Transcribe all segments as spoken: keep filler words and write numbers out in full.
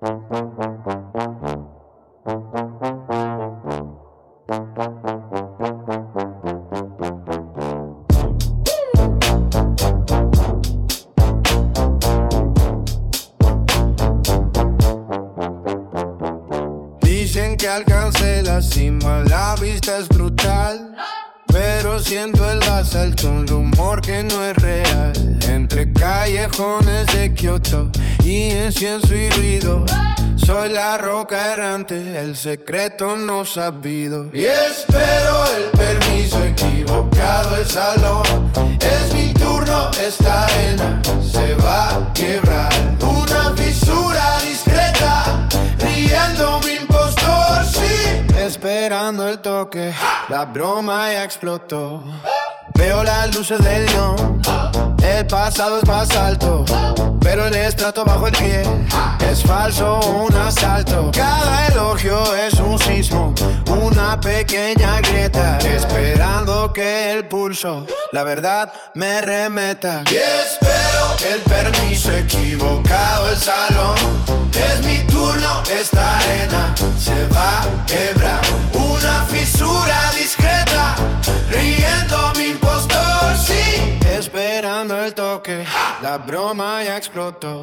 Dicen que alcancé la cima, la vista es brutal, pero siento el asalto, un rumor que no es real. Entre callejones de Kioto y incienso y ruido, soy la roca errante, el secreto no sabido. Y espero el permiso equivocado, el salón. Es mi turno, esta arena se va a quebrar. Una fisura discreta, riendo mi impostor, sí. Esperando el toque, la broma ya explotó. Veo las luces del neón, el pasado es más alto, pero el estrato bajo el pie es falso, un asalto. Cada elogio es un sismo, una pequeña grieta, esperando que el pulso, la verdad, me remeta. Y espero el permiso equivocado, el salón. Es mi turno, esta arena se va a quebrar. Una fisura discreta, riendo mi impostor, sí. Esperando el toque, la broma ya explotó.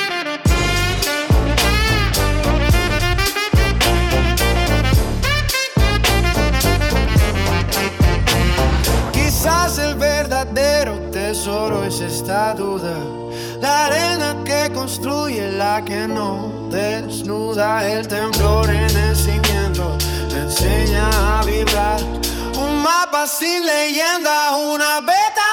Quizás el verdadero tesoro es esta duda, la arena que construye la que no desnuda. El temblor en el cimiento me enseña a vibrar. Un mapa sin leyenda, una beta